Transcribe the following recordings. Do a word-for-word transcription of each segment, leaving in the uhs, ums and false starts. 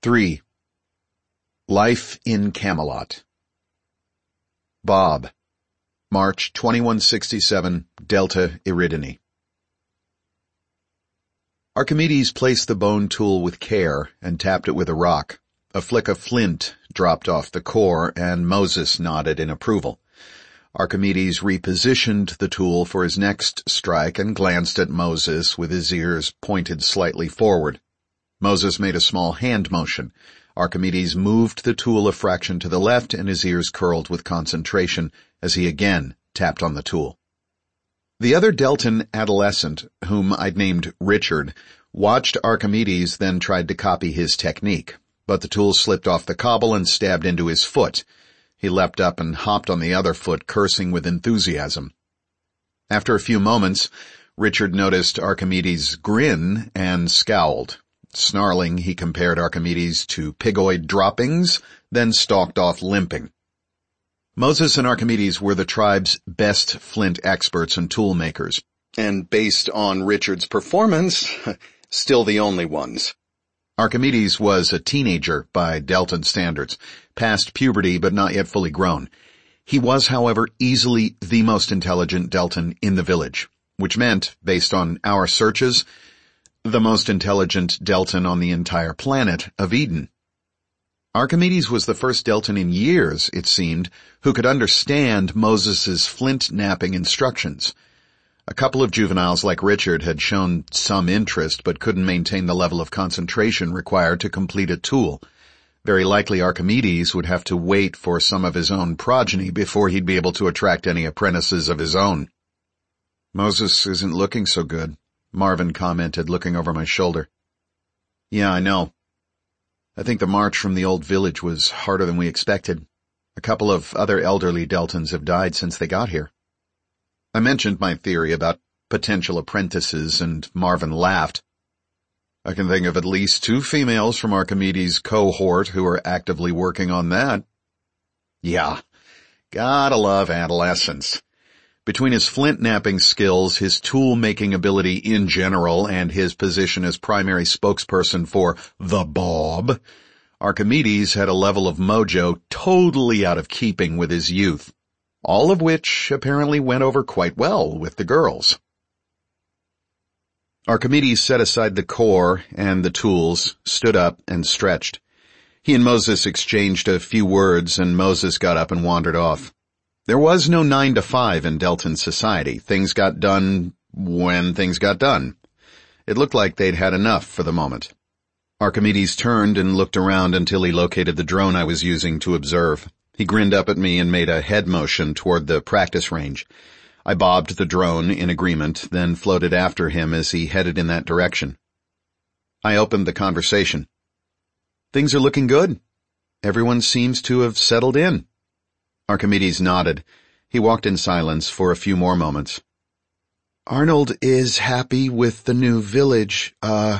three. Life in Camelot. Bob, March twenty-one sixty-seven, Delta Eridani. Archimedes placed the bone tool with care and tapped it with a rock. A flick of flint dropped off the core, and Moses nodded in approval. Archimedes repositioned the tool for his next strike and glanced at Moses with his ears pointed slightly forward. Moses made a small hand motion. Archimedes moved the tool a fraction to the left, and his ears curled with concentration as he again tapped on the tool. The other Deltan adolescent, whom I'd named Richard, watched Archimedes, then tried to copy his technique, but the tool slipped off the cobble and stabbed into his foot. He leapt up and hopped on the other foot, cursing with enthusiasm. After a few moments, Richard noticed Archimedes' grin and scowled. Snarling, he compared Archimedes to pigoid droppings, then stalked off limping. Moses and Archimedes were the tribe's best flint experts and tool makers, and based on Richard's performance, still the only ones. Archimedes was a teenager by Deltan standards, past puberty but not yet fully grown. He was, however, easily the most intelligent Deltan in the village, which meant, based on our searches, the most intelligent Deltan on the entire planet of Eden. Archimedes was the first Deltan in years, it seemed, who could understand Moses's flint-napping instructions. A couple of juveniles like Richard had shown some interest but couldn't maintain the level of concentration required to complete a tool. Very likely Archimedes would have to wait for some of his own progeny before he'd be able to attract any apprentices of his own. "Moses isn't looking so good," Marvin commented, looking over my shoulder. "Yeah, I know. I think the march from the old village was harder than we expected. A couple of other elderly Deltans have died since they got here." I mentioned my theory about potential apprentices, and Marvin laughed. "I can think of at least two females from Archimedes' cohort who are actively working on that." Yeah, gotta love adolescence. Between his flint-napping skills, his tool-making ability in general, and his position as primary spokesperson for the Bob, Archimedes had a level of mojo totally out of keeping with his youth, all of which apparently went over quite well with the girls. Archimedes set aside the core and the tools, stood up, and stretched. He and Moses exchanged a few words, and Moses got up and wandered off. There was no nine to five in Deltan society. Things got done when things got done. It looked like they'd had enough for the moment. Archimedes turned and looked around until he located the drone I was using to observe. He grinned up at me and made a head motion toward the practice range. I bobbed the drone in agreement, then floated after him as he headed in that direction. I opened the conversation. "Things are looking good. Everyone seems to have settled in." Archimedes nodded. He walked in silence for a few more moments. "Arnold is happy with the new village, uh,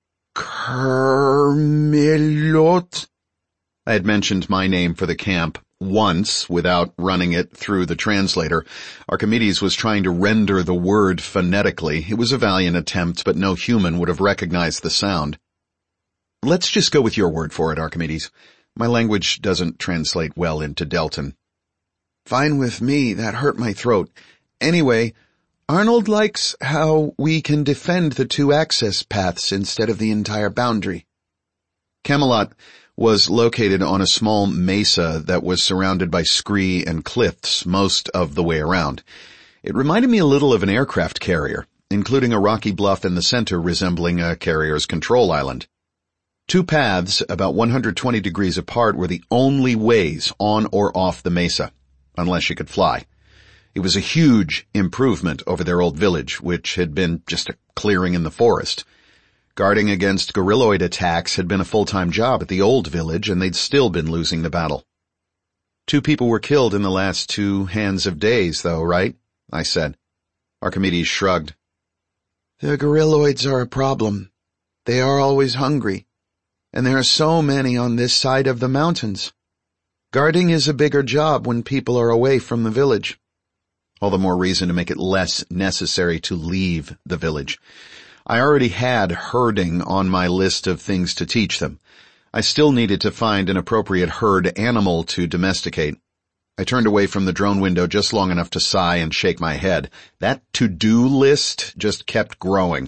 Camelot." I had mentioned my name for the camp once without running it through the translator. Archimedes was trying to render the word phonetically. It was a valiant attempt, but no human would have recognized the sound. "Let's just go with your word for it, Archimedes. My language doesn't translate well into Deltan." "Fine with me, that hurt my throat. Anyway, Arnold likes how we can defend the two access paths instead of the entire boundary." Camelot was located on a small mesa that was surrounded by scree and cliffs most of the way around. It reminded me a little of an aircraft carrier, including a rocky bluff in the center resembling a carrier's control island. Two paths about one hundred twenty degrees apart were the only ways on or off the mesa, unless you could fly. It was a huge improvement over their old village, which had been just a clearing in the forest. Guarding against guerrilloid attacks had been a full-time job at the old village, and they'd still been losing the battle. "Two people were killed in the last two hands of days, though, right?" I said. Archimedes shrugged. "The guerrilloids are a problem. They are always hungry, and there are so many on this side of the mountains. Guarding is a bigger job when people are away from the village." All the more reason to make it less necessary to leave the village. I already had herding on my list of things to teach them. I still needed to find an appropriate herd animal to domesticate. I turned away from the drone window just long enough to sigh and shake my head. That to-do list just kept growing.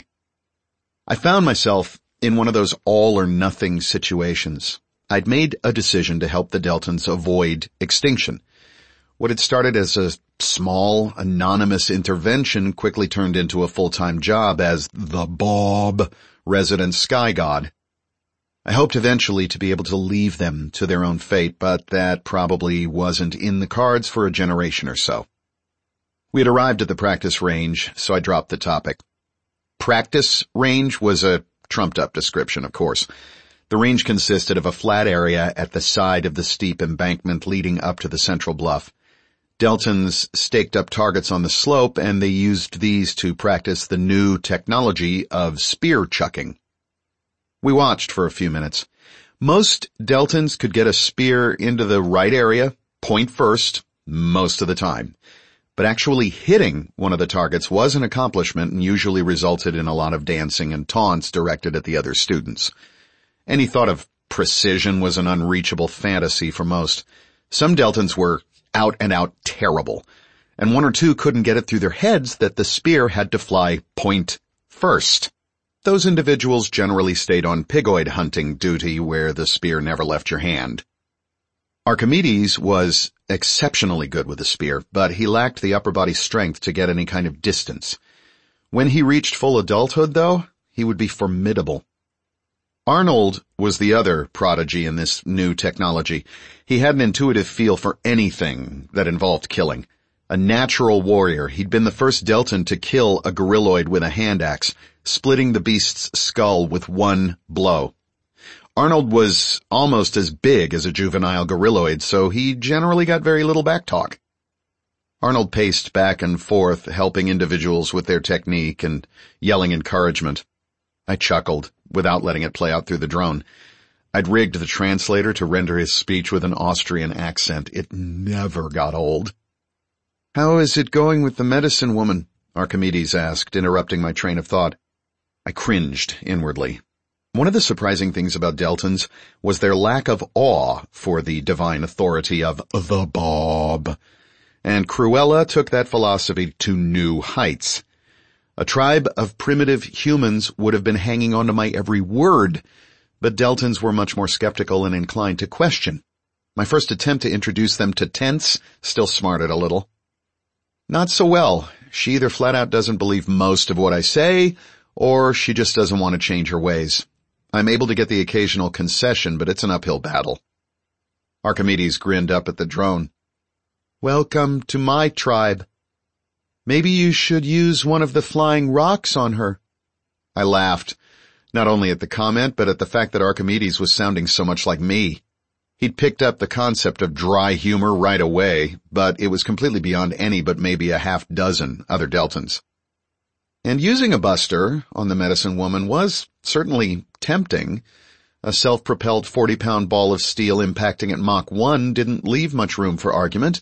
I found myself in one of those all-or-nothing situations. I'd made a decision to help the Deltons avoid extinction. What had started as a small, anonymous intervention quickly turned into a full-time job as the Bob, resident sky god. I hoped eventually to be able to leave them to their own fate, but that probably wasn't in the cards for a generation or so. We had arrived at the practice range, so I dropped the topic. Practice range was a trumped-up description, of course. The range consisted of a flat area at the side of the steep embankment leading up to the central bluff. Deltons staked up targets on the slope, and they used these to practice the new technology of spear chucking. We watched for a few minutes. Most Deltons could get a spear into the right area, point first, most of the time. But actually hitting one of the targets was an accomplishment and usually resulted in a lot of dancing and taunts directed at the other students. Any thought of precision was an unreachable fantasy for most. Some Deltons were out and out terrible, and one or two couldn't get it through their heads that the spear had to fly point first. Those individuals generally stayed on pigoid hunting duty where the spear never left your hand. Archimedes was exceptionally good with the spear, but he lacked the upper body strength to get any kind of distance. When he reached full adulthood, though, he would be formidable. Arnold was the other prodigy in this new technology. He had an intuitive feel for anything that involved killing. A natural warrior, he'd been the first Delton to kill a gorilloid with a hand axe, splitting the beast's skull with one blow. Arnold was almost as big as a juvenile gorilloid, so he generally got very little backtalk. Arnold paced back and forth, helping individuals with their technique and yelling encouragement. I chuckled, without letting it play out through the drone. I'd rigged the translator to render his speech with an Austrian accent. It never got old. "How is it going with the medicine woman?" Archimedes asked, interrupting my train of thought. I cringed inwardly. One of the surprising things about Deltons was their lack of awe for the divine authority of the Bob. And Cruella took that philosophy to new heights. A tribe of primitive humans would have been hanging on to my every word, but Deltons were much more skeptical and inclined to question. My first attempt to introduce them to Tense still smarted a little. Not so well. She either flat out doesn't believe most of what I say, or she just doesn't want to change her ways. I'm able to get the occasional concession, but it's an uphill battle. Archimedes grinned up at the drone. "Welcome to my tribe. Maybe you should use one of the flying rocks on her." I laughed, not only at the comment, but at the fact that Archimedes was sounding so much like me. He'd picked up the concept of dry humor right away, but it was completely beyond any but maybe a half dozen other Deltons. And using a buster on the medicine woman was certainly tempting. A self-propelled forty-pound ball of steel impacting at Mach one didn't leave much room for argument.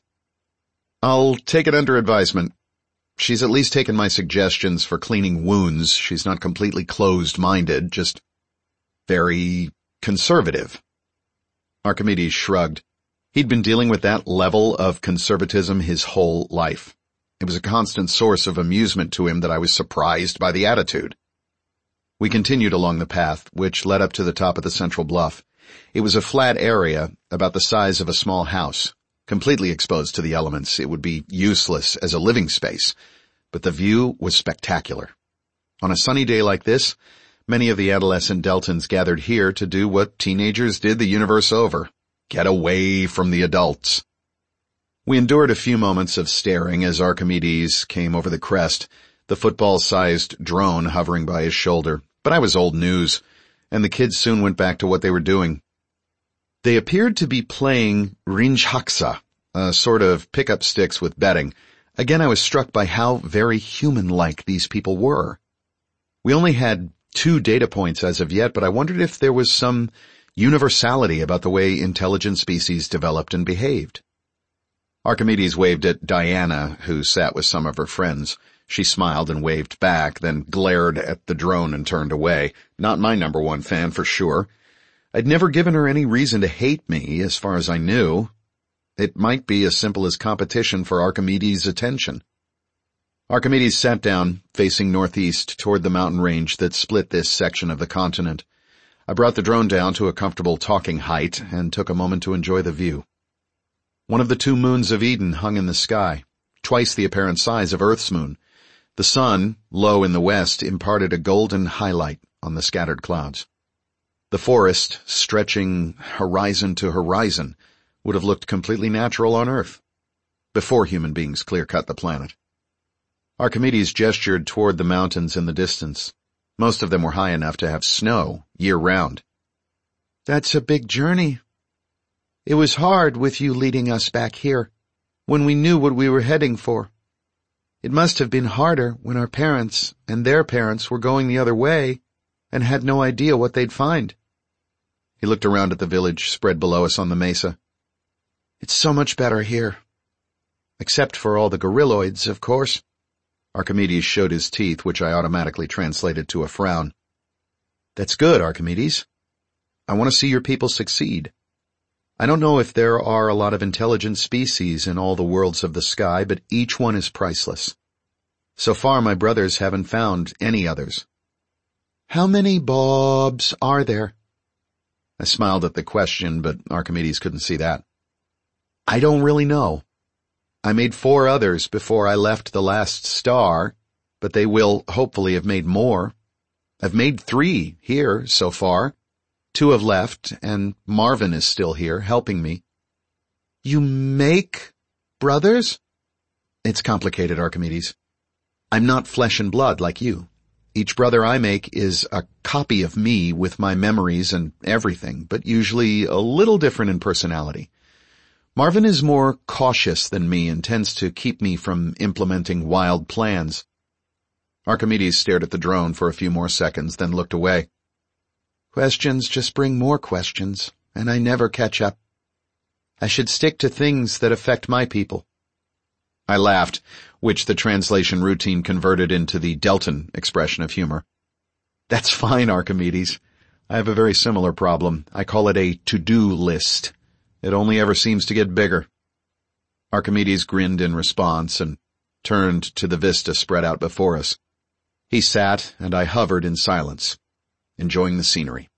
I'll take it under advisement. She's at least taken my suggestions for cleaning wounds. She's not completely closed-minded, just very conservative. Archimedes shrugged. He'd been dealing with that level of conservatism his whole life. It was a constant source of amusement to him that I was surprised by the attitude. We continued along the path, which led up to the top of the central bluff. It was a flat area, about the size of a small house. Completely exposed to the elements, it would be useless as a living space, but the view was spectacular. On a sunny day like this, many of the adolescent Deltons gathered here to do what teenagers did the universe over, get away from the adults. We endured a few moments of staring as Archimedes came over the crest, the football-sized drone hovering by his shoulder, but I was old news, and the kids soon went back to what they were doing. They appeared to be playing Rinjhaxa, a sort of pickup sticks with betting. Again, I was struck by how very human-like these people were. We only had two data points as of yet, but I wondered if there was some universality about the way intelligent species developed and behaved. Archimedes waved at Diana, who sat with some of her friends. She smiled and waved back, then glared at the drone and turned away. Not my number one fan, for sure. I'd never given her any reason to hate me, as far as I knew. It might be as simple as competition for Archimedes' attention. Archimedes sat down, facing northeast toward the mountain range that split this section of the continent. I brought the drone down to a comfortable talking height and took a moment to enjoy the view. One of the two moons of Eden hung in the sky, twice the apparent size of Earth's moon. The sun, low in the west, imparted a golden highlight on the scattered clouds. The forest, stretching horizon to horizon, would have looked completely natural on Earth, before human beings clear-cut the planet. Archimedes gestured toward the mountains in the distance. Most of them were high enough to have snow year-round. "That's a big journey. It was hard with you leading us back here, when we knew what we were heading for. It must have been harder when our parents and their parents were going the other way and had no idea what they'd find." He looked around at the village spread below us on the mesa. "It's so much better here. Except for all the gorilloids, of course." Archimedes showed his teeth, which I automatically translated to a frown. "That's good, Archimedes. I want to see your people succeed. I don't know if there are a lot of intelligent species in all the worlds of the sky, but each one is priceless. So far, my brothers haven't found any others." "How many Bobs are there?" I smiled at the question, but Archimedes couldn't see that. "I don't really know. I made four others before I left the last star, but they will hopefully have made more. I've made three here so far. Two have left, and Marvin is still here, helping me." "You make brothers?" "It's complicated, Archimedes. I'm not flesh and blood like you. Each brother I make is a copy of me with my memories and everything, but usually a little different in personality. Marvin is more cautious than me and tends to keep me from implementing wild plans." Archimedes stared at the drone for a few more seconds, then looked away. "Questions just bring more questions, and I never catch up. I should stick to things that affect my people." I laughed, which the translation routine converted into the Delton expression of humor. "That's fine, Archimedes. I have a very similar problem. I call it a to-do list. It only ever seems to get bigger." Archimedes grinned in response and turned to the vista spread out before us. He sat, and I hovered in silence, enjoying the scenery.